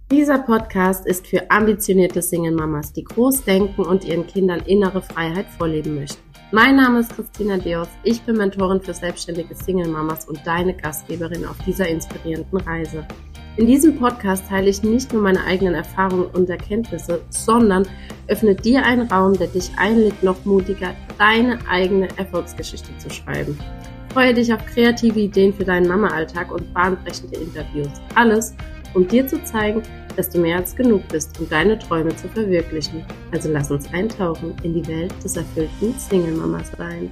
Dieser Podcast ist für ambitionierte Single-Mamas, die groß denken und ihren Kindern innere Freiheit vorleben möchten. Mein Name ist Christina Deos, ich bin Mentorin für selbstständige Single-Mamas und deine Gastgeberin auf dieser inspirierenden Reise. In diesem Podcast teile ich nicht nur meine eigenen Erfahrungen und Erkenntnisse, sondern öffne dir einen Raum, der dich einlädt, noch mutiger deine eigene Erfolgsgeschichte zu schreiben. Freue dich auf kreative Ideen für deinen Mama-Alltag und bahnbrechende Interviews. Alles, um dir zu zeigen, dass du mehr als genug bist, um deine Träume zu verwirklichen. Also lass uns eintauchen in die Welt des erfüllten Single-Mama-Seins.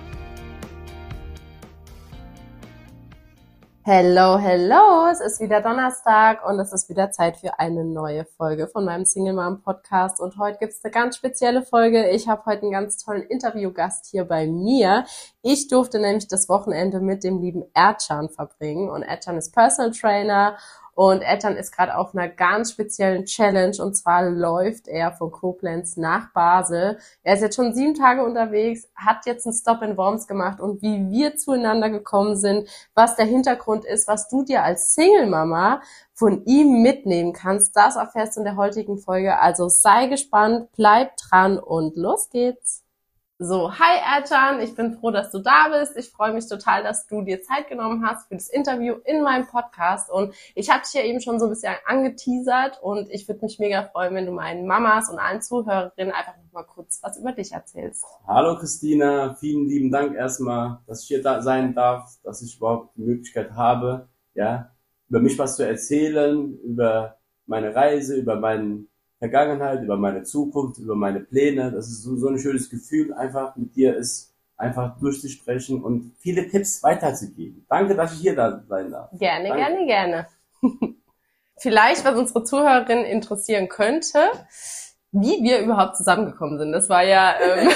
Hello, hello! Es ist wieder Donnerstag und es ist wieder Zeit für eine neue Folge von meinem Single Mom Podcast. Und heute gibt es eine ganz spezielle Folge. Ich habe heute einen ganz tollen Interviewgast hier bei mir. Ich durfte nämlich das Wochenende mit dem lieben Ercan verbringen. Und Ercan ist Personal Trainer. Und Ercan ist gerade auf einer ganz speziellen Challenge, und zwar läuft er von Koblenz nach Basel. Er ist jetzt schon 7 Tage unterwegs, hat jetzt einen Stop in Worms gemacht, und wie wir zueinander gekommen sind, was der Hintergrund ist, was du dir als Single-Mama von ihm mitnehmen kannst, das erfährst du in der heutigen Folge. Also sei gespannt, bleib dran und los geht's. So, hi Ercan, ich bin froh, dass du da bist. Ich freue mich total, dass du dir Zeit genommen hast für das Interview in meinem Podcast. Und ich habe dich ja eben schon so ein bisschen angeteasert, und ich würde mich mega freuen, wenn du meinen Mamas und allen Zuhörerinnen einfach noch mal kurz was über dich erzählst. Hallo Christina, vielen lieben Dank erstmal, dass ich hier da sein darf, dass ich überhaupt die Möglichkeit habe, ja, über mich was zu erzählen, über meine Reise, über meine Vergangenheit, über meine Zukunft, über meine Pläne. Das ist so ein schönes Gefühl, einfach mit dir ist, einfach durchzusprechen und viele Tipps weiterzugeben. Danke, dass ich hier da sein darf. Gerne, Danke. gerne. Vielleicht, was unsere Zuhörerinnen interessieren könnte, wie wir überhaupt zusammengekommen sind. Das war ja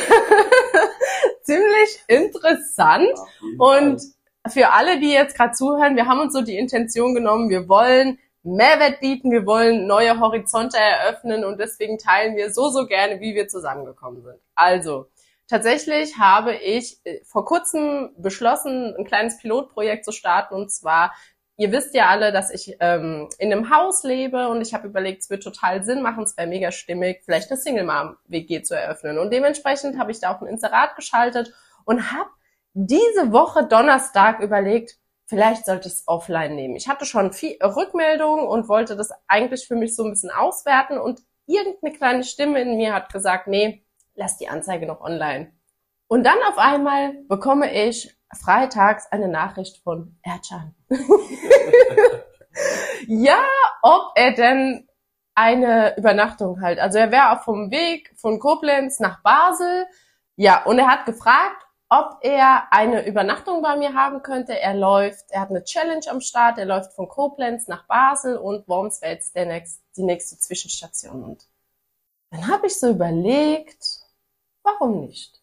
ziemlich interessant. Und für alle, die jetzt gerade zuhören, wir haben uns so die Intention genommen, wir wollen Mehrwert bieten, wir wollen neue Horizonte eröffnen, und deswegen teilen wir so gerne, wie wir zusammengekommen sind. Also, tatsächlich habe ich vor kurzem beschlossen, ein kleines Pilotprojekt zu starten, und zwar, ihr wisst ja alle, dass ich in einem Haus lebe, und ich habe überlegt, es wird total Sinn machen, es wäre mega stimmig, vielleicht eine Single-Mom-WG zu eröffnen. Und dementsprechend habe ich da auch ein Inserat geschaltet und habe diese Woche Donnerstag überlegt, vielleicht sollte ich es offline nehmen. Ich hatte schon viel Rückmeldungen und wollte das eigentlich für mich so ein bisschen auswerten, und irgendeine kleine Stimme in mir hat gesagt, nee, lass die Anzeige noch online. Und dann auf einmal bekomme ich freitags eine Nachricht von Ercan. Ja, ob er denn eine Übernachtung halt. Also er wäre auf dem Weg von Koblenz nach Basel. Ja, und er hat gefragt, ob er eine Übernachtung bei mir haben könnte. Er hat eine Challenge am Start, er läuft von Koblenz nach Basel, und Worms wäre jetzt die nächste Zwischenstation. Und dann habe ich so überlegt, warum nicht?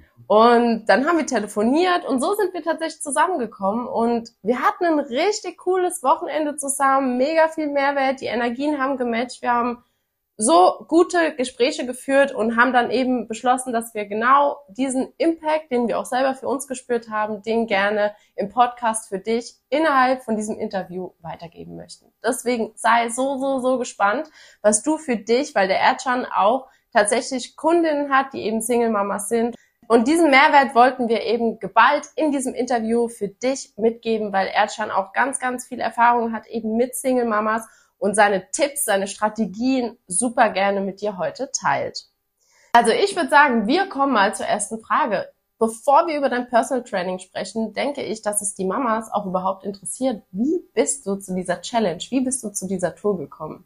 Und dann haben wir telefoniert, und so sind wir tatsächlich zusammengekommen, und wir hatten ein richtig cooles Wochenende zusammen, mega viel Mehrwert, die Energien haben gematcht, wir haben so gute Gespräche geführt und haben dann eben beschlossen, dass wir genau diesen Impact, den wir auch selber für uns gespürt haben, den gerne im Podcast für dich innerhalb von diesem Interview weitergeben möchten. Deswegen sei so gespannt, was du für dich, weil der Ercan auch tatsächlich Kundinnen hat, die eben Single-Mamas sind. Und diesen Mehrwert wollten wir eben geballt in diesem Interview für dich mitgeben, weil Ercan auch ganz viel Erfahrung hat eben mit Single-Mamas und seine Tipps, seine Strategien super gerne mit dir heute teilt. Also ich würde sagen, wir kommen mal zur ersten Frage. Bevor wir über dein Personal Training sprechen, denke ich, dass es die Mamas auch überhaupt interessiert. Wie bist du zu dieser Challenge? Wie bist du zu dieser Tour gekommen?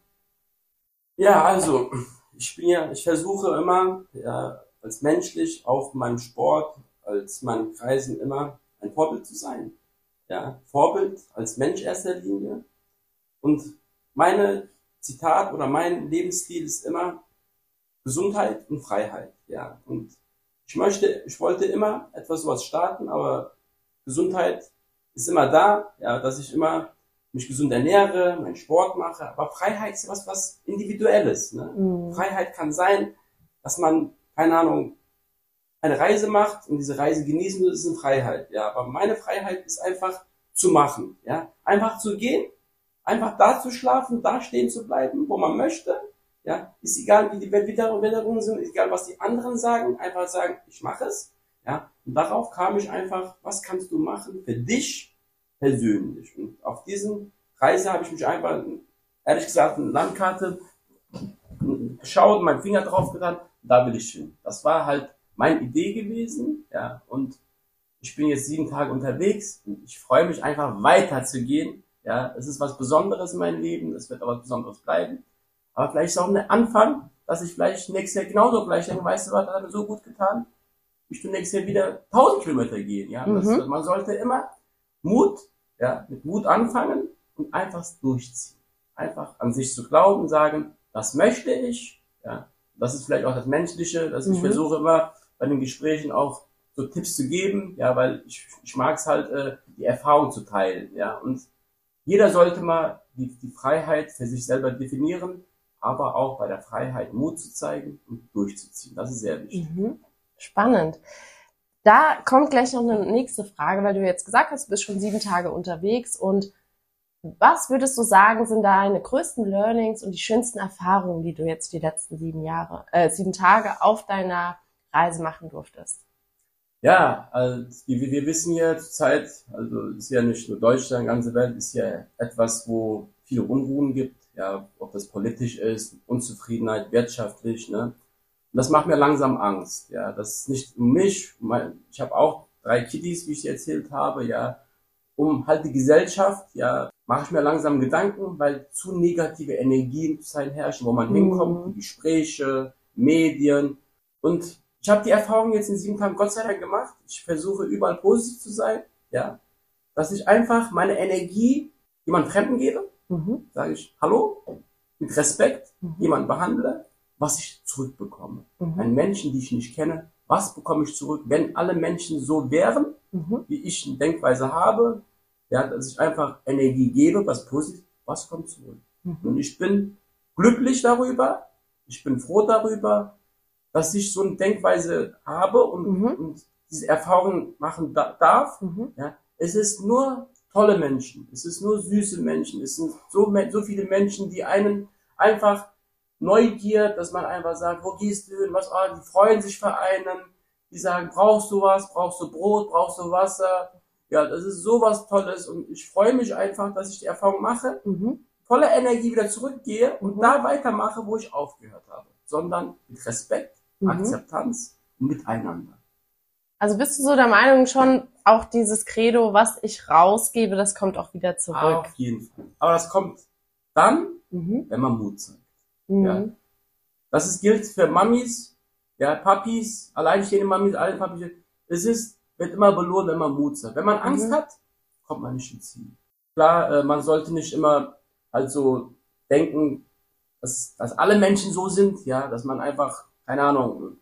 Ja, also ich versuche immer, ja, als menschlich auf meinem Sport, als meinen Kreisen immer ein Vorbild zu sein. Ja, Vorbild als Mensch erster Linie. Und meine Zitat oder mein Lebensstil ist immer Gesundheit und Freiheit. Ja, und ich wollte immer etwas sowas starten, aber Gesundheit ist immer da, ja, dass ich immer mich gesund ernähre, meinen Sport mache, aber Freiheit ist was Individuelles. Ne? Mhm. Freiheit kann sein, dass man, keine Ahnung, eine Reise macht und diese Reise genießen will, ist eine Freiheit. Ja, aber meine Freiheit ist einfach zu machen, ja, einfach zu gehen, einfach da zu schlafen, da stehen zu bleiben, wo man möchte. Ja, ist egal, wie die Wetterungen sind, ist egal, was die anderen sagen, einfach sagen, ich mache es. Ja, und darauf kam ich einfach, was kannst du machen für dich persönlich? Und auf diesen Reise habe ich mich einfach, ehrlich gesagt, eine Landkarte geschaut, meinen Finger drauf getan, da will ich hin. Das war halt meine Idee gewesen, ja, und ich bin jetzt 7 Tage unterwegs und ich freue mich einfach weiterzugehen. Ja, es ist was Besonderes in meinem Leben, es wird aber was Besonderes bleiben. Aber vielleicht ist auch ein Anfang, dass ich vielleicht nächstes Jahr genauso gleich denke, weißt du was, das hat mir so gut getan, ich will nächstes Jahr wieder 1000 Kilometer gehen. Ja, man sollte immer mit Mut anfangen und einfach durchziehen. Einfach an sich zu glauben, sagen, das möchte ich. Ja, das ist vielleicht auch das Menschliche, dass ich versuche immer bei den Gesprächen auch so Tipps zu geben, ja, weil ich mag es halt, die Erfahrung zu teilen, ja, und jeder sollte mal die Freiheit für sich selber definieren, aber auch bei der Freiheit Mut zu zeigen und durchzuziehen. Das ist sehr wichtig. Spannend. Da kommt gleich noch eine nächste Frage, weil du jetzt gesagt hast, du bist schon 7 Tage unterwegs und was würdest du sagen, sind deine größten Learnings und die schönsten Erfahrungen, die du jetzt die letzten 7 Tage auf deiner Reise machen durftest? Ja, also wir wissen ja zurzeit, also ist ja nicht nur Deutschland, die ganze Welt ist ja etwas, wo viele Unruhen gibt, ja, ob das politisch ist, Unzufriedenheit, wirtschaftlich, ne. Und das macht mir langsam Angst, ja, das ist nicht um mich, ich habe auch 3 Kiddies, wie ich dir erzählt habe, ja, um halt die Gesellschaft, ja, mache ich mir langsam Gedanken, weil zu negative Energien zurzeit herrschen, wo man hinkommt, Gespräche, Medien und ich habe die Erfahrung jetzt in 7 Tagen Gott sei Dank gemacht. Ich versuche überall positiv zu sein, ja, dass ich einfach meine Energie jemand Fremden gebe, sage ich Hallo, mit Respekt, jemanden behandle, was ich zurückbekomme. Einen Menschen, die ich nicht kenne, was bekomme ich zurück? Wenn alle Menschen so wären, wie ich eine Denkweise habe, ja, dass ich einfach Energie gebe, was positiv, was kommt zurück? Und ich bin glücklich darüber, ich bin froh darüber, dass ich so eine Denkweise habe und diese Erfahrung machen darf. Ja, es ist nur tolle Menschen, es ist nur süße Menschen, es sind so viele Menschen, die einen einfach Neugier, dass man einfach sagt, wo gehst du hin, die freuen sich für einen, die sagen, brauchst du was, brauchst du Brot, brauchst du Wasser, ja, das ist sowas Tolles und ich freue mich einfach, dass ich die Erfahrung mache, voller Energie wieder zurückgehe und da weitermache, wo ich aufgehört habe, sondern mit Respekt, Akzeptanz und miteinander. Also bist du so der Meinung schon, auch dieses Credo, was ich rausgebe, das kommt auch wieder zurück? Auf jeden Fall. Aber das kommt dann, wenn man Mut zeigt. Ja. Das gilt für Mamis, ja, Papis, alleinstehende Mamis, alle Papis. Wird immer belohnt, wenn man Mut zeigt. Wenn man Angst hat, kommt man nicht ins Ziel. Klar, man sollte nicht immer also denken, dass alle Menschen so sind, ja, dass man einfach, keine Ahnung,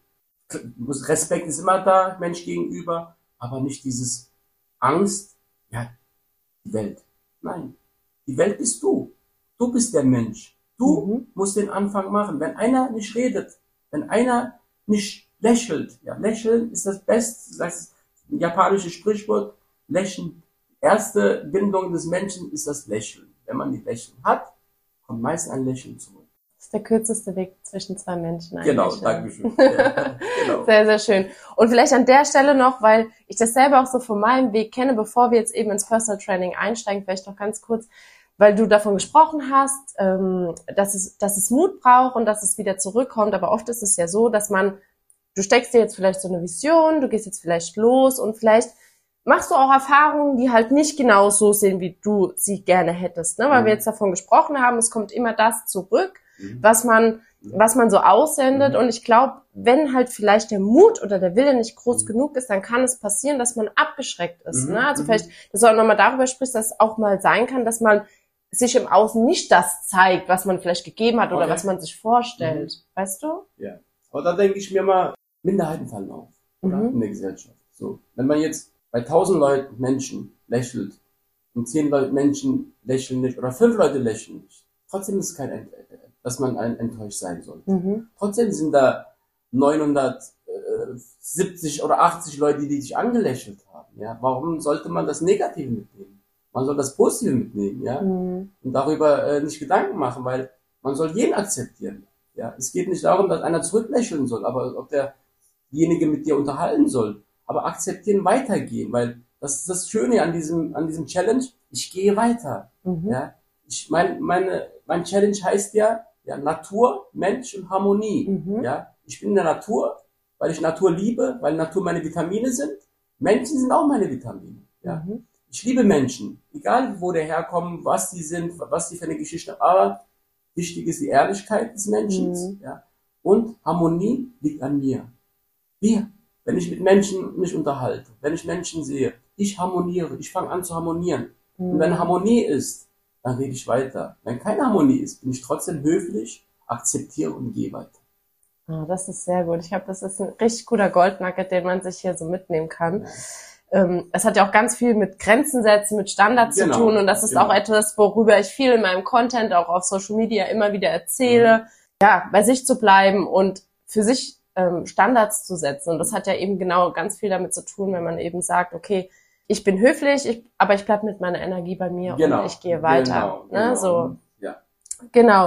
Respekt ist immer da, Mensch gegenüber, aber nicht dieses Angst, ja, die Welt. Nein, die Welt bist du. Du bist der Mensch. Du musst den Anfang machen. Wenn einer nicht redet, wenn einer nicht lächelt, ja, lächeln ist das Beste, das japanische Sprichwort, Lächeln. Erste Bindung des Menschen ist das Lächeln. Wenn man die Lächeln hat, kommt meist ein Lächeln zurück. Das ist der kürzeste Weg zwischen 2 Menschen. Genau, danke schön. Ja, genau. Sehr, sehr schön. Und vielleicht an der Stelle noch, weil ich das selber auch so von meinem Weg kenne, bevor wir jetzt eben ins Personal Training einsteigen, vielleicht noch ganz kurz, weil du davon gesprochen hast, dass es Mut braucht und dass es wieder zurückkommt. Aber oft ist es ja so, dass du steckst dir jetzt vielleicht so eine Vision, du gehst jetzt vielleicht los und vielleicht machst du auch Erfahrungen, die halt nicht genau so sind, wie du sie gerne hättest, ne? Weil wir jetzt davon gesprochen haben, es kommt immer das zurück, was man so aussendet. Und ich glaube, wenn halt vielleicht der Mut oder der Wille nicht groß genug ist, dann kann es passieren, dass man abgeschreckt ist. Ne? Also vielleicht, dass du auch nochmal darüber sprichst, dass es auch mal sein kann, dass man sich im Außen nicht das zeigt, was man vielleicht gegeben hat oder was man sich vorstellt. Weißt du? Ja. Aber da denke ich mir mal, Minderheiten fallen auf. Oder? In der Gesellschaft. So. Wenn man jetzt bei 1000 Menschen lächelt und 10 Menschen lächeln nicht oder 5 Leute lächeln nicht, trotzdem ist es kein dass man enttäuscht sein sollte. Trotzdem sind da 970 oder 80 Leute, die dich angelächelt haben. Ja, warum sollte man das Negative mitnehmen? Man soll das Positive mitnehmen, ja. Und darüber nicht Gedanken machen, weil man soll jeden akzeptieren. Ja, es geht nicht darum, dass einer zurücklächeln soll, aber ob derjenige mit dir unterhalten soll. Aber akzeptieren, weitergehen, weil das ist das Schöne an diesem Challenge. Ich gehe weiter. Ja, mein Challenge heißt ja Natur, Mensch und Harmonie. Ja, ich bin in der Natur, weil ich Natur liebe, weil Natur meine Vitamine sind. Menschen sind auch meine Vitamine. Ja, ich liebe Menschen, egal wo der herkommen, was die sind, was die für eine Geschichte haben. Aber wichtig ist die Ehrlichkeit des Menschen. Ja, und Harmonie liegt an mir. Wenn ich mit Menschen mich unterhalte, wenn ich Menschen sehe, ich harmoniere, ich fange an zu harmonieren. Und wenn Harmonie ist, dann rede ich weiter. Wenn keine Harmonie ist, bin ich trotzdem höflich, akzeptiere und gehe weiter. Oh, das ist sehr gut. Ich glaube, das ist ein richtig guter Goldnugget, den man sich hier so mitnehmen kann. Es hat ja auch ganz viel mit Grenzen setzen, mit Standards zu tun. Und das ist auch etwas, worüber ich viel in meinem Content, auch auf Social Media immer wieder erzähle. Ja, bei sich zu bleiben und für sich Standards zu setzen. Und das hat ja eben genau ganz viel damit zu tun, wenn man eben sagt, okay, ich bin höflich, aber ich bleibe mit meiner Energie bei mir und ich gehe weiter. Ne? So. Ja. Genau.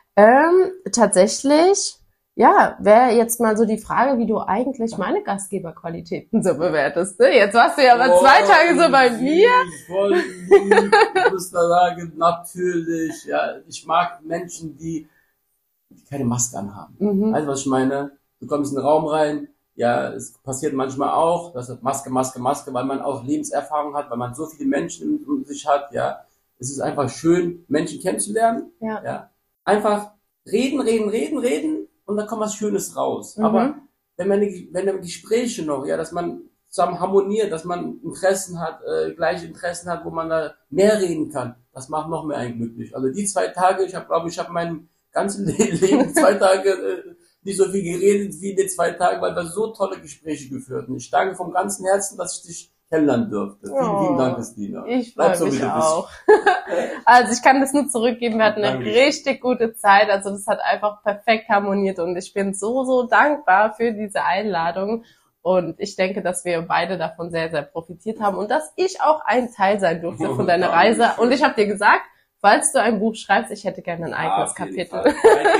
Tatsächlich, ja, wäre jetzt mal so die Frage, wie du eigentlich meine Gastgeberqualitäten so bewertest. Ne? Jetzt warst du ja aber 2 Tage so bei mir. Voll lieb. Ich muss da sagen, natürlich. Ja, ich mag Menschen, die keine Maske anhaben. Also was ich meine? Du kommst in den Raum rein, ja, es passiert manchmal auch, dass Maske, weil man auch Lebenserfahrung hat, weil man so viele Menschen um sich hat, ja. Es ist einfach schön, Menschen kennenzulernen, ja. Einfach reden und dann kommt was Schönes raus. Aber wenn Gespräche noch, ja, dass man zusammen harmoniert, dass man Interessen hat, gleiche Interessen hat, wo man da mehr reden kann, das macht noch mehr einen glücklich. Also die 2 Tage, ich habe mein ganzes Leben 2 Tage nicht so viel geredet wie in den 2 Tagen, weil wir so tolle Gespräche geführt haben. Ich danke vom ganzen Herzen, dass ich dich kennenlernen durfte. Vielen Dank, Christina. Ich freue mich auch. Also ich kann das nur zurückgeben. Wir hatten eine richtig gute Zeit. Also das hat einfach perfekt harmoniert und ich bin so dankbar für diese Einladung. Und ich denke, dass wir beide davon sehr, sehr profitiert haben und dass ich auch ein Teil sein durfte von deiner Reise. Und ich habe dir gesagt, falls du ein Buch schreibst, ich hätte gerne ein eigenes Kapitel. 3,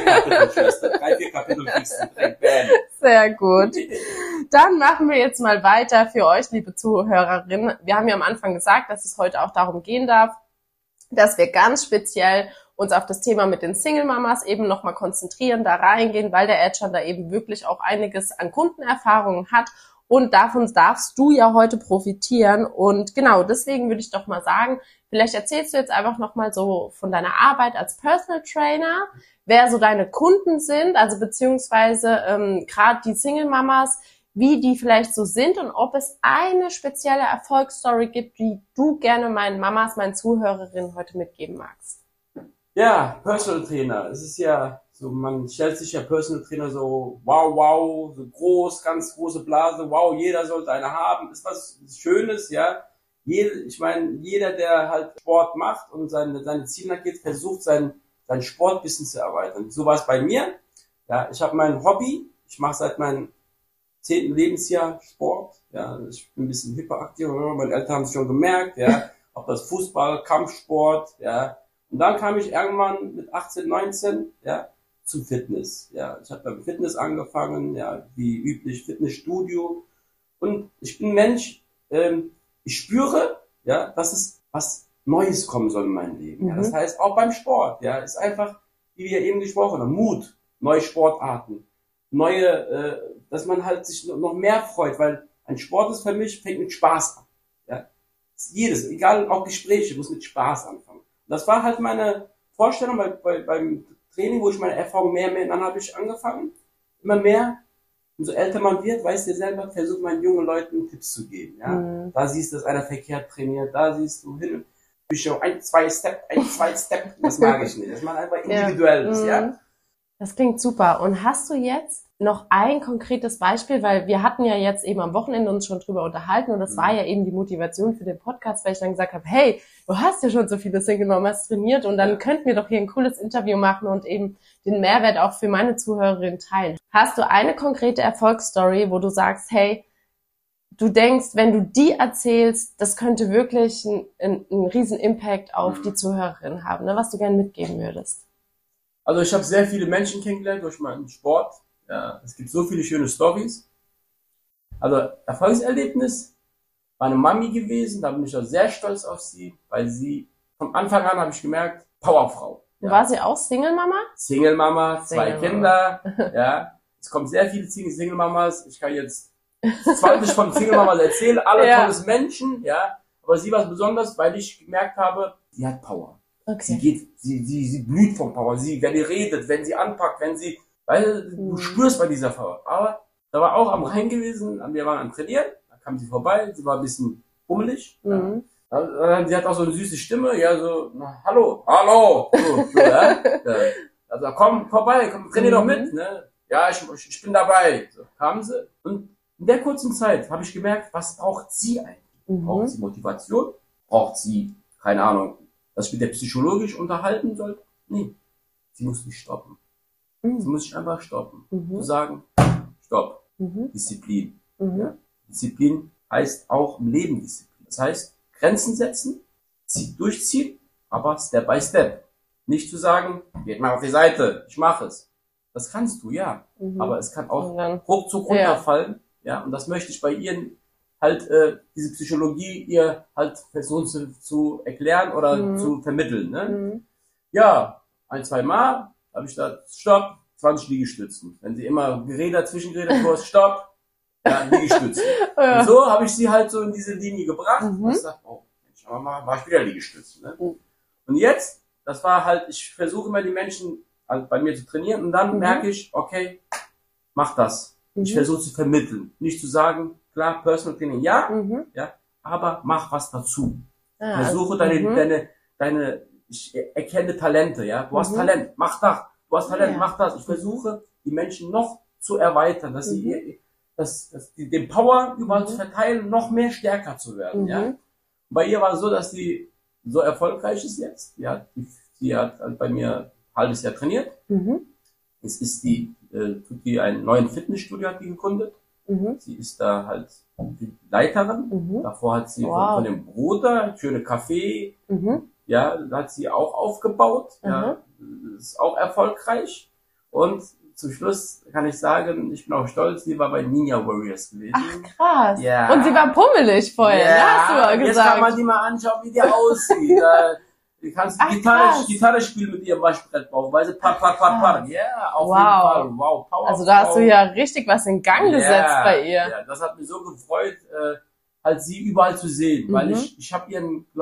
4 Kapitel kriegst du direkt. Sehr gut. Dann machen wir jetzt mal weiter für euch, liebe Zuhörerinnen. Wir haben ja am Anfang gesagt, dass es heute auch darum gehen darf, dass wir ganz speziell uns auf das Thema mit den Single-Mamas eben nochmal konzentrieren, da reingehen, weil der Ercan da eben wirklich auch einiges an Kundenerfahrungen hat. Und davon darfst du ja heute profitieren. Und genau, deswegen würde ich doch mal sagen, vielleicht erzählst du jetzt einfach nochmal so von deiner Arbeit als Personal Trainer, wer so deine Kunden sind, also beziehungsweise gerade die Single-Mamas, wie die vielleicht so sind und ob es eine spezielle Erfolgsstory gibt, die du gerne meinen Mamas, meinen Zuhörerinnen heute mitgeben magst. Ja, Personal Trainer. Es ist ja so, man stellt sich ja Personal Trainer so, wow, so groß, ganz große Blase, wow, jeder sollte eine haben, ist was Schönes, ja. Ich meine, jeder, der halt Sport macht und seine Ziele nachgeht, versucht sein Sportwissen zu erweitern. So war es bei mir. Ja, ich habe mein Hobby, ich mache seit meinem 10. Lebensjahr Sport. Ja, ich bin ein bisschen hyperaktiv, meine Eltern haben es schon gemerkt, ja, ob das Fußball, Kampfsport, ja. Und dann kam ich irgendwann mit 18, 19, ja, zum Fitness. Ja, ich habe beim Fitness angefangen, ja, wie üblich Fitnessstudio. Und ich bin ein Mensch, ich spüre, ja, dass es was Neues kommen soll in meinem Leben. Ja. Das heißt, auch beim Sport, ja, ist einfach, wie wir eben gesprochen haben, Mut, neue Sportarten, dass man halt sich noch mehr freut, weil ein Sport ist für mich, fängt mit Spaß an. Ja. Jedes, egal, auch Gespräche, muss mit Spaß anfangen. Das war halt meine Vorstellung beim Training, wo ich meine Erfahrung mehr, dann habe ich angefangen, immer mehr, umso älter man wird, weißt du selber, versucht man jungen Leuten Tipps zu geben, ja. Da siehst du, dass einer verkehrt trainiert, da siehst du hin, ein, zwei Step, das mag ich nicht, dass man einfach individuell ist, ja. Das klingt super. Und hast du jetzt noch ein konkretes Beispiel, weil wir hatten ja jetzt eben am Wochenende uns schon drüber unterhalten und das war ja eben die Motivation für den Podcast, weil ich dann gesagt habe, hey, du hast ja schon so viele Single Mamas trainiert und dann könnten wir doch hier ein cooles Interview machen und eben den Mehrwert auch für meine Zuhörerinnen teilen. Hast du eine konkrete Erfolgsstory, wo du sagst, hey, du denkst, wenn du die erzählst, das könnte wirklich einen riesen Impact auf die Zuhörerin haben, ne? Was du gerne mitgeben würdest? Also ich habe sehr viele Menschen kennengelernt durch meinen Sport. Ja, es gibt so viele schöne Stories. Also Erfolgserlebnis war eine Mami gewesen, da bin ich auch sehr stolz auf sie, weil sie von Anfang an habe ich gemerkt, Powerfrau. Ja. War sie auch Single-Mama? Single-Mama, 2 Kinder, ja. Es kommen sehr viele Single-Mamas. Ich kann jetzt 20 von Single-Mamas erzählen, alle tolles Menschen, ja. Aber sie war besonders, weil ich gemerkt habe, sie hat Power. Okay. Sie blüht vom Power. Wenn sie redet, wenn sie anpackt, weil du spürst bei dieser Frau. Aber da war auch am Rhein gewesen, wir waren am Trainieren, da kam sie vorbei, sie war ein bisschen bummelig. Mhm. Ja. Sie hat auch so eine süße Stimme, ja, so, hallo, so, ja. Also komm vorbei, komm, trainier doch mit, ne? Ja, ich bin dabei. So, kamen sie. Und in der kurzen Zeit habe ich gemerkt, was braucht sie eigentlich? Braucht sie Motivation? Braucht sie, keine Ahnung, dass ich mit der psychologisch unterhalten sollte? Nee, sie muss mich stoppen. Sie muss sich einfach stoppen. Zu sagen, stopp, Disziplin. Ja. Disziplin heißt auch im Leben Disziplin. Das heißt, Grenzen setzen, durchziehen, aber Step by Step. Nicht zu sagen, geht mal auf die Seite, ich mache es. Das kannst du, ja. Aber es kann auch ruckzuck runterfallen. Ja, und das möchte ich bei ihr halt, diese Psychologie ihr halt versuchen zu erklären oder zu vermitteln. Ne? Ja, 1-2 Mal habe ich da, stopp, 20 Liegestützen. Wenn sie immer zwischengeredet hast, stopp, ja, Liegestützen. Und so habe ich sie halt so in diese Linie gebracht. Und ich sag, oh, Mensch, aber mach ich wieder Liegestützen. Ne? Und jetzt, das war halt, ich versuche immer die Menschen halt bei mir zu trainieren und dann merke ich, okay, mach das. Ich versuche zu vermitteln. Nicht zu sagen, klar, Personal Training, ja, aber mach was dazu. Versuche ich erkenne Talente, ja. Du hast Talent, mach das. Du hast Talent, mach das. Ich versuche, die Menschen noch zu erweitern, dass sie, den Power überall zu verteilen, noch mehr stärker zu werden, ja. Und bei ihr war es so, dass sie so erfolgreich ist jetzt. Sie hat halt bei mir ein halbes Jahr trainiert. Es ist einen neuen Fitnessstudio hat die gegründet. Sie ist da halt die Leiterin. Davor hat sie von dem Bruder schöne Café, ja, hat sie auch aufgebaut. Ja, ist auch erfolgreich. Und zum Schluss kann ich sagen, ich bin auch stolz, sie war bei Ninja Warriors gewesen. Ach, krass. Ja. Und sie war pummelig vorher, hast du mal gesagt. Jetzt kann man die mal anschauen, wie die aussieht. Du kannst Gitarre spielen mit ihrem Waschbrettbauch, weil sie ja, auf jeden Fall, wow, Power. Also da hast du ja richtig was in Gang gesetzt bei ihr. Ja, das hat mich so gefreut, halt sie überall zu sehen, weil ich habe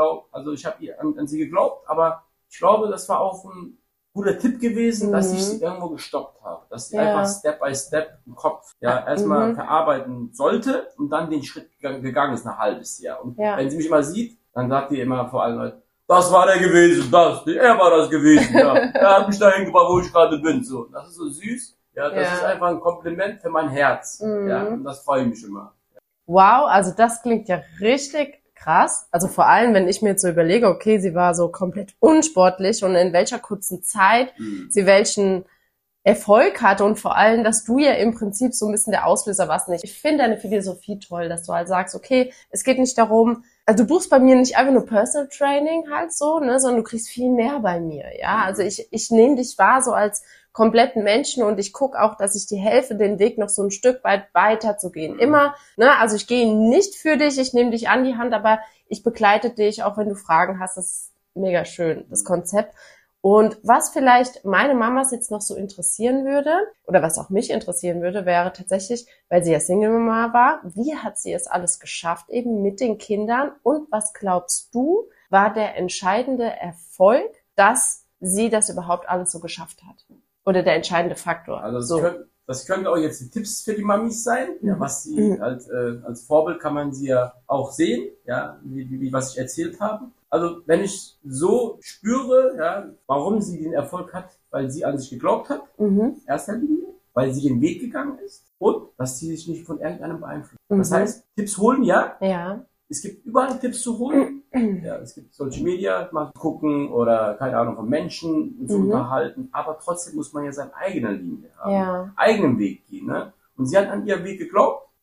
an sie geglaubt, aber ich glaube, das war auch ein guter Tipp gewesen, dass ich sie irgendwo gestoppt habe, dass sie einfach Step by Step im Kopf erstmal verarbeiten sollte und dann den Schritt gegangen ist, ein halbes Jahr. Und wenn sie mich immer sieht, dann sagt die immer vor allen Leuten, das war der gewesen, er war das gewesen, ja. Er hat mich dahin gebracht, wo ich gerade bin, so. Das ist so süß, ja, das ist einfach ein Kompliment für mein Herz, ja, und das freut mich immer. Wow, also das klingt ja richtig krass. Also vor allem, wenn ich mir jetzt so überlege, okay, sie war so komplett unsportlich und in welcher kurzen Zeit sie welchen Erfolg hatte und vor allem, dass du ja im Prinzip so ein bisschen der Auslöser warst. Nicht. Ich finde deine Philosophie toll, dass du halt sagst, okay, es geht nicht darum, also du buchst bei mir nicht einfach nur Personal Training halt so, ne, sondern du kriegst viel mehr bei mir, ja. Also ich nehme dich wahr so als kompletten Menschen und ich gucke auch, dass ich dir helfe, den Weg noch so ein Stück weit weiter zu gehen. Immer, ne, also ich gehe nicht für dich, ich nehme dich an die Hand, aber ich begleite dich, auch wenn du Fragen hast. Das ist mega schön, das Konzept. Und was vielleicht meine Mamas jetzt noch so interessieren würde, oder was auch mich interessieren würde, wäre tatsächlich, weil sie ja Single-Mama war, wie hat sie es alles geschafft, eben mit den Kindern? Und was glaubst du, war der entscheidende Erfolg, dass sie das überhaupt alles so geschafft hat? Oder der entscheidende Faktor? Also das könnte auch jetzt die Tipps für die Mamis sein, ja, was sie halt als Vorbild kann man sie ja auch sehen, ja, wie was ich erzählt habe. Also wenn ich so spüre, ja, warum sie den Erfolg hat, weil sie an sich geglaubt hat, erster Linie, weil sie den Weg gegangen ist und dass sie sich nicht von irgendeinem beeinflusst. Das heißt, Tipps holen, ja. Es gibt überall Tipps zu holen. Ja, es gibt Social Media, mal gucken oder keine Ahnung von Menschen zu unterhalten, aber trotzdem muss man ja seine eigene Linie haben, eigenen Weg gehen. Ne? Und sie hat an ihren Weg geglaubt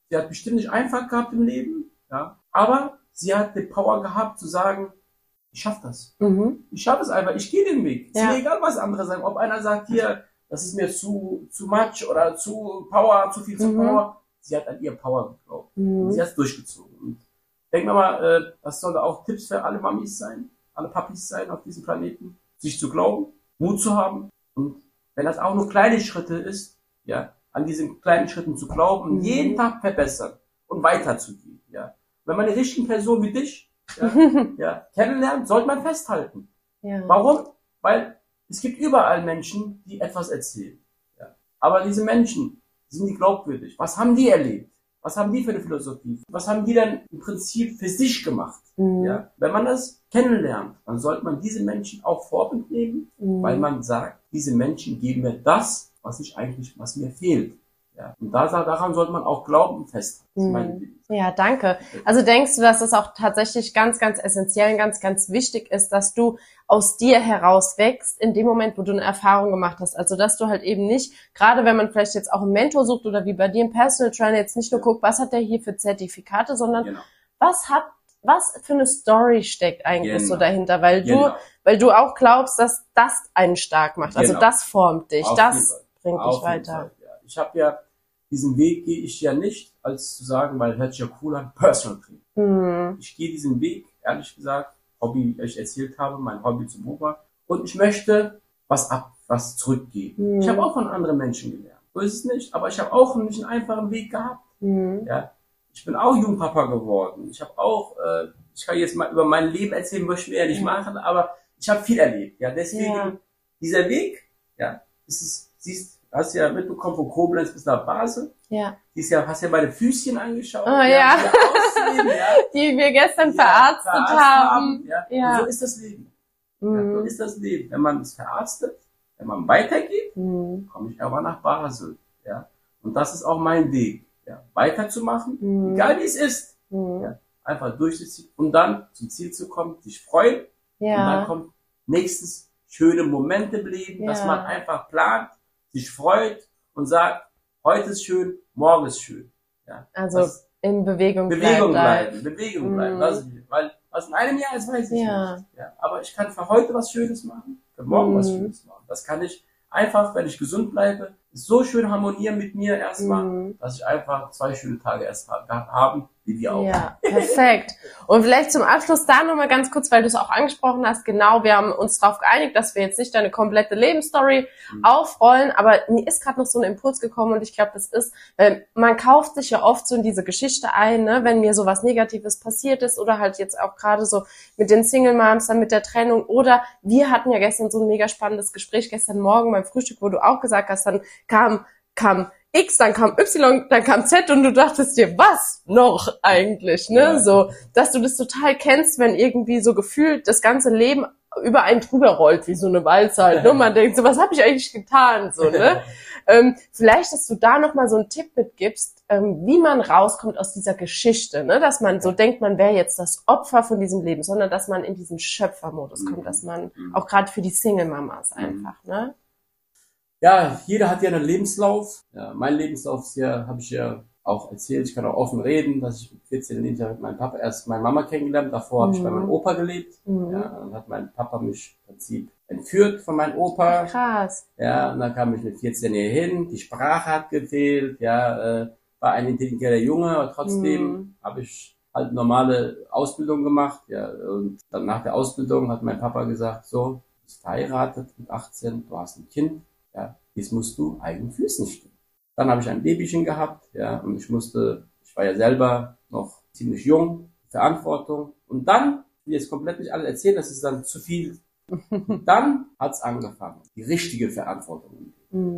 Sie hat bestimmt nicht einfach gehabt im Leben, ja, aber sie hat die Power gehabt zu sagen, ich schaff das. Ich schaffe es einfach, ich gehe den Weg. Ist mir egal, was andere sagen. Ob einer sagt, hier, das ist mir zu much oder zu Power, zu viel zu Power. Sie hat an ihr Power geglaubt. Sie hat es durchgezogen. Und denken wir mal, das sollte auch Tipps für alle Mamis sein, alle Papis sein auf diesem Planeten, sich zu glauben, Mut zu haben. Und wenn das auch nur kleine Schritte ist, ja, an diesen kleinen Schritten zu glauben, jeden Tag verbessern und weiterzugehen, ja. Wenn man eine richtige Person wie dich, ja, kennenlernt, sollte man festhalten. Ja. Warum? Weil es gibt überall Menschen, die etwas erzählen. Ja. Aber diese Menschen, sind die glaubwürdig? Was haben die erlebt? Was haben die für eine Philosophie? Was haben die denn im Prinzip für sich gemacht? Ja. Wenn man das kennenlernt, dann sollte man diese Menschen auch Vorbild nehmen, weil man sagt, diese Menschen geben mir das, was mir fehlt. Ja. Und daran sollte man auch glauben und festhalten. Ja, danke. Also denkst du, dass es auch tatsächlich ganz, ganz essentiell und ganz, ganz wichtig ist, dass du aus dir heraus wächst in dem Moment, wo du eine Erfahrung gemacht hast? Also dass du halt eben nicht, gerade wenn man vielleicht jetzt auch einen Mentor sucht oder wie bei dir ein Personal Trainer, jetzt nicht nur guckt, was hat der hier für Zertifikate, sondern was für eine Story steckt eigentlich so dahinter, weil du auch glaubst, dass das einen stark macht. Also das formt dich, das bringt dich weiter. Ich habe ja diesen Weg gehe ich ja nicht, als zu sagen, weil hört sich ja cool an, Personal Training. Ich gehe diesen Weg, ehrlich gesagt, Hobby, wie ich erzählt habe, mein Hobby zum Opa. Und ich möchte was zurückgeben. Ich habe auch von anderen Menschen gelernt. So ist es nicht, aber ich habe auch nicht einen einfachen Weg gehabt. Ja, ich bin auch Jungpapa geworden. Ich habe auch, ich kann jetzt mal über mein Leben erzählen, möchte ich eher nicht machen, aber ich habe viel erlebt. Ja, deswegen dieser Weg, ja, hast ja mitbekommen von Koblenz bis nach Basel. Ja. Hast ja meine Füßchen angeschaut. Oh, ja. Die wir gestern verarztet haben. Ja. Und so ist das Leben. So ist das Leben. Wenn man es verarztet, wenn man weitergeht, komme ich aber nach Basel. Ja. Und das ist auch mein Weg. Ja. Weiterzumachen, egal wie es ist. Ja. Einfach durchzuziehen und dann zum Ziel zu kommen, sich freuen. Und dann kommt nächstes schöne Momente im Leben, dass man einfach plant, sich freut und sagt, heute ist schön, morgen ist schön. Ja, also in Bewegung bleiben. Weil was in einem Jahr ist, weiß ich nicht. Ja, aber ich kann für heute was Schönes machen, für morgen was Schönes machen. Das kann ich einfach, wenn ich gesund bleibe, so schön harmonieren mit mir erstmal, dass ich einfach 2 schöne Tage erst haben, wie wir auch. Ja, perfekt. Und vielleicht zum Abschluss da nochmal ganz kurz, weil du es auch angesprochen hast, genau, wir haben uns darauf geeinigt, dass wir jetzt nicht deine komplette Lebensstory aufrollen, aber mir ist gerade noch so ein Impuls gekommen und ich glaube, das ist, man kauft sich ja oft so in diese Geschichte ein, ne, wenn mir sowas Negatives passiert ist oder halt jetzt auch gerade so mit den Single Moms, dann mit der Trennung oder wir hatten ja gestern so ein mega spannendes Gespräch, gestern Morgen beim Frühstück, wo du auch gesagt hast, dann kam X, dann kam Y, dann kam Z und du dachtest dir, was noch eigentlich, ne? Ja. So, dass du das total kennst, wenn irgendwie so gefühlt das ganze Leben über einen drüber rollt, wie so eine Walze halt. Ne? Man denkt so, was habe ich eigentlich getan? So, ne? Vielleicht, dass du da nochmal so einen Tipp mitgibst, wie man rauskommt aus dieser Geschichte, ne? Dass man so denkt, man wäre jetzt das Opfer von diesem Leben, sondern dass man in diesen Schöpfermodus kommt, dass man auch gerade für die Single-Mamas einfach, ne? Ja, jeder hat ja einen Lebenslauf. Ja, mein Lebenslauf ist ja, habe ich ja auch erzählt. Ich kann auch offen reden, dass ich mit 14 Jahren mit meinem Papa erst meine Mama kennengelernt. Davor habe ich bei meinem Opa gelebt. Ja, dann hat mein Papa mich im Prinzip entführt von meinem Opa. Krass. Ja, und dann kam ich mit 14 hier hin. Die Sprache hat gefehlt. Ja, war ein intelligenter Junge, aber trotzdem habe ich halt normale Ausbildung gemacht. Ja, und dann nach der Ausbildung hat mein Papa gesagt, so, du bist verheiratet mit 18, du hast ein Kind. Ja, jetzt musst du eigenen Füßen stehen. Dann habe ich ein Babychen gehabt, ja, und ich war ja selber noch ziemlich jung, Verantwortung. Und dann, ich will jetzt komplett nicht alles erzählen, das ist dann zu viel. Dann hat's angefangen, die richtige Verantwortung.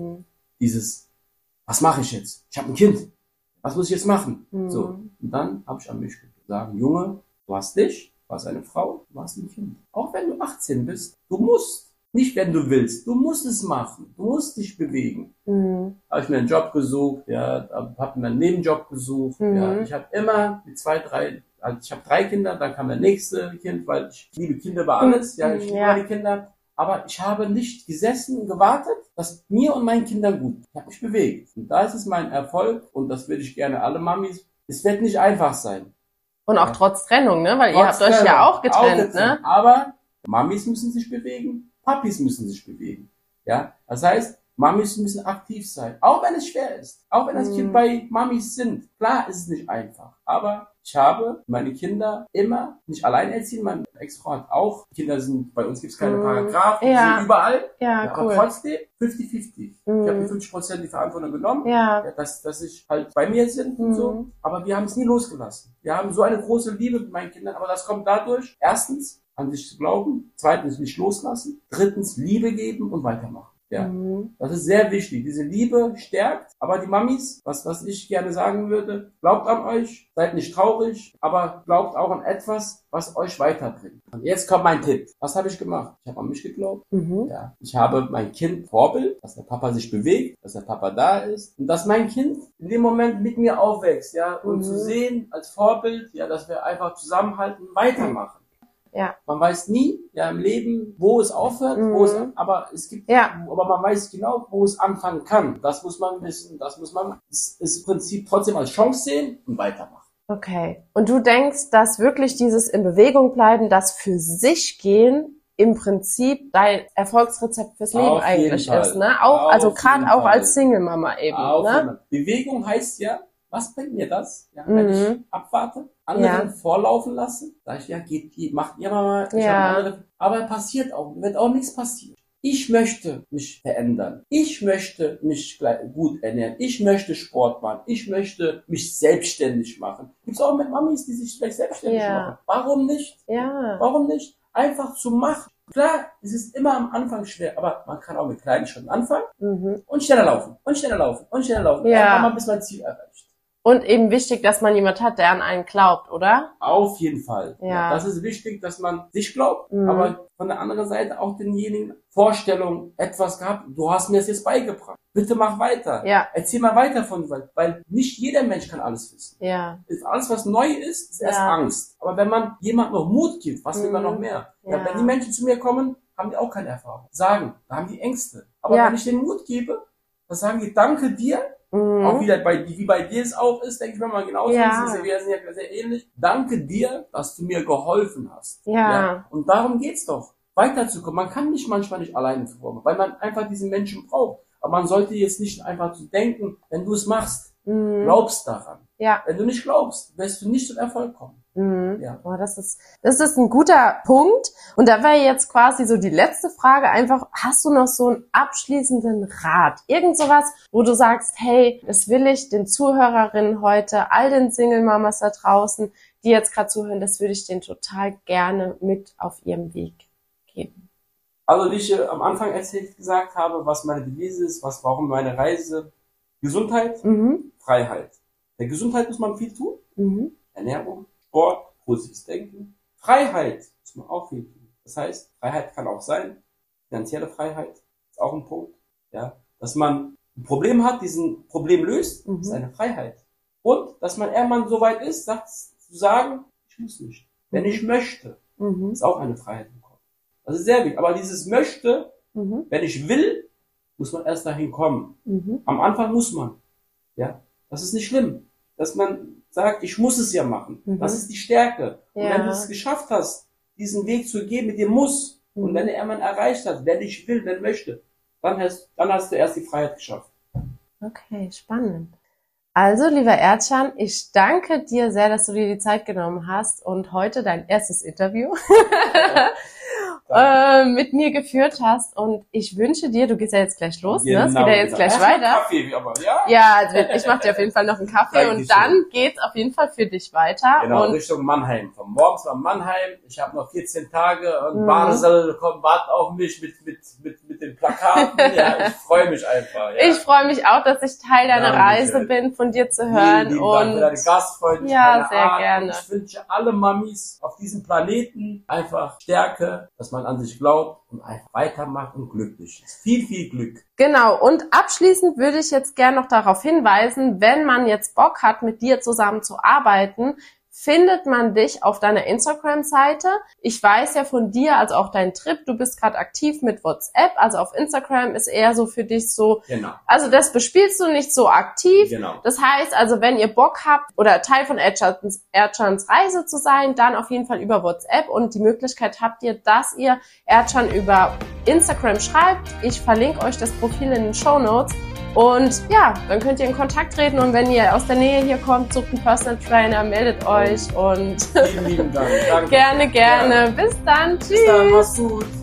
Dieses, was mache ich jetzt? Ich habe ein Kind. Was muss ich jetzt machen? So. Und dann habe ich an mich gesagt, Junge, du hast dich, du hast eine Frau, du hast ein Kind. Auch wenn du 18 bist, du musst. Nicht, wenn du willst. Du musst es machen. Du musst dich bewegen. Habe ich mir einen Job gesucht, ja, habe mir einen Nebenjob gesucht. Ja. Ich habe immer mit 2, 3, also ich habe 3 Kinder, dann kam der nächste Kind, weil ich liebe Kinder über alles. Ja, ich liebe meine Kinder. aber ich habe nicht gesessen und gewartet, dass mir und meinen Kindern gut. Ich habe mich bewegt. Und da ist es mein Erfolg und das würde ich gerne alle Mamis. Es wird nicht einfach sein. Und auch trotz Trennung, ne? Weil ihr habt euch ja auch getrennt, ne? Aber Mamis müssen sich bewegen, Papis müssen sich bewegen. Ja, das heißt, Mamis müssen aktiv sein, auch wenn es schwer ist, auch wenn das Kind bei Mamis sind. Klar ist es nicht einfach, aber ich habe meine Kinder immer nicht allein erziehen. Meine Ex-Frau hat auch, Kinder sind, bei uns gibt es keine Paragraphen, die sind überall. Ja, cool. Aber trotzdem 50-50. Ich habe 50% die Verantwortung genommen, dass ich halt bei mir sind und so. Aber wir haben es nie losgelassen. Wir haben so eine große Liebe mit meinen Kindern, aber das kommt dadurch, erstens, an sich zu glauben, zweitens, nicht loslassen, drittens, Liebe geben und weitermachen. Ja, das ist sehr wichtig. Diese Liebe stärkt, aber die Mamis, was ich gerne sagen würde, glaubt an euch, seid nicht traurig, aber glaubt auch an etwas, was euch weiterbringt. Und jetzt kommt mein Tipp. Was habe ich gemacht? Ich habe an mich geglaubt. Ja, ich habe mein Kind Vorbild, dass der Papa sich bewegt, dass der Papa da ist und dass mein Kind in dem Moment mit mir aufwächst, ja, und zu sehen als Vorbild, ja, dass wir einfach zusammenhalten, weitermachen. Ja. Man weiß nie, ja, im Leben, wo es aufhört, aber es gibt, aber man weiß genau, wo es anfangen kann. Das muss man wissen, es ist im Prinzip trotzdem als Chance sehen und weitermachen. Okay. Und du denkst, dass wirklich dieses in Bewegung bleiben, das für sich gehen, im Prinzip dein Erfolgsrezept fürs Leben eigentlich ist, ne? Auch, also gerade auch als Single-Mama eben, ne? Bewegung heißt ja, was bringt mir das? Ja, wenn ich abwarte, anderen vorlaufen lasse, sag ich, ja, macht ihr mal, aber passiert auch, wird auch nichts passieren. Ich möchte mich verändern. Ich möchte mich gut ernähren. Ich möchte Sport machen. Ich möchte mich selbstständig machen. Gibt's auch mit Mamis, die sich vielleicht selbstständig machen. Warum nicht? Ja. Warum nicht? Einfach zu machen. Klar, es ist immer am Anfang schwer, aber man kann auch mit kleinen Schritten anfangen und schneller laufen und schneller laufen und schneller laufen. Einfach mal bis man Ziel erreicht. Und eben wichtig, dass man jemand hat, der an einen glaubt, oder? Auf jeden Fall. Ja. Das ist wichtig, dass man sich glaubt, aber von der anderen Seite auch denjenigen Vorstellungen etwas gehabt. Du hast mir das jetzt beigebracht. Bitte mach weiter. Ja. Erzähl mal weiter von, weil nicht jeder Mensch kann alles wissen. Ja. Alles, was neu ist erst Angst. Aber wenn man jemand noch Mut gibt, was will man noch mehr? Ja. Wenn die Menschen zu mir kommen, haben die auch keine Erfahrung. Sagen, da haben die Ängste. Aber wenn ich den Mut gebe, dann sagen die, danke dir. Auch wieder wie bei dir es auch ist, denke ich mal genauso. Wir sind ja sehr ähnlich. Danke dir, dass du mir geholfen hast. Ja. Und darum geht's doch, weiterzukommen. Man kann manchmal nicht alleine vorkommen, weil man einfach diesen Menschen braucht. Aber man sollte jetzt nicht einfach zu denken, wenn du es machst, glaubst daran. Ja. Wenn du nicht glaubst, wirst du nicht zum Erfolg kommen. Ja. Oh, das ist ein guter Punkt. Und da wäre jetzt quasi so die letzte Frage einfach, hast du noch so einen abschließenden Rat? Irgend sowas, wo du sagst, hey, das will ich den Zuhörerinnen heute, all den Single-Mamas da draußen, die jetzt gerade zuhören, das würde ich denen total gerne mit auf ihrem Weg geben. Also wie ich am Anfang gesagt habe, was meine Devise ist, warum meine Reise, Gesundheit, Freiheit. Der Gesundheit muss man viel tun, Ernährung, Sport, positives Denken. Freiheit muss man auch viel tun. Das heißt, Freiheit kann auch sein, finanzielle Freiheit ist auch ein Punkt, ja, dass man ein Problem hat, diesen Problem löst, ist eine Freiheit. Und, dass man irgendwann so weit ist, zu sagen, ich muss nicht. Wenn ich möchte, ist auch eine Freiheit bekommen. Das ist sehr wichtig. Aber dieses möchte, wenn ich will, muss man erst dahin kommen. Am Anfang muss man. Ja, das ist nicht schlimm. Dass man sagt, ich muss es ja machen. Das ist die Stärke. Und wenn du es geschafft hast, diesen Weg zu gehen mit dem Muss, und wenn er man erreicht hat, wenn ich will, wenn möchte, dann hast du erst die Freiheit geschafft. Okay, spannend. Also, lieber Erdschan, ich danke dir sehr, dass du dir die Zeit genommen hast und heute dein erstes Interview mit mir geführt hast. Und ich wünsche dir, du gehst ja jetzt gleich los, ne? Es geht ja jetzt gleich weiter. Kaffee, aber also ich mache dir auf jeden Fall noch einen Kaffee und dann geht's auf jeden Fall für dich weiter. Genau, und Richtung Mannheim. Von morgens nach Mannheim. Ich habe noch 14 Tage und Basel wartet auf mich mit den Plakaten. Ja, ich freue mich einfach. Ja. Ich freue mich auch, dass ich Teil deiner Reise bin, von dir zu hören. Vielen Dank für deine Gastfreundschaft. Ja, sehr gerne. Ich wünsche alle Mamis auf diesem Planeten einfach Stärke, dass man an sich glaubt und einfach weitermacht und glücklich ist. Viel, viel Glück. Genau. Und abschließend würde ich jetzt gerne noch darauf hinweisen, wenn man jetzt Bock hat, mit dir zusammen zu arbeiten, findet man dich auf deiner Instagram-Seite? Ich weiß ja von dir, also auch dein Trip, du bist gerade aktiv mit WhatsApp, also auf Instagram ist eher so für dich so, Genau. Also das bespielst du nicht so aktiv. Genau. Das heißt also, wenn ihr Bock habt oder Teil von Erdschans Reise zu sein, dann auf jeden Fall über WhatsApp und die Möglichkeit habt ihr, dass ihr Erdschan über Instagram schreibt. Ich verlinke euch das Profil in den Shownotes. Und ja, dann könnt ihr in Kontakt treten und wenn ihr aus der Nähe hier kommt, sucht einen Personal Trainer, meldet euch und Vielen lieben Dank. Danke. gerne. Bis dann. Tschüss. Bis dann, mach's gut.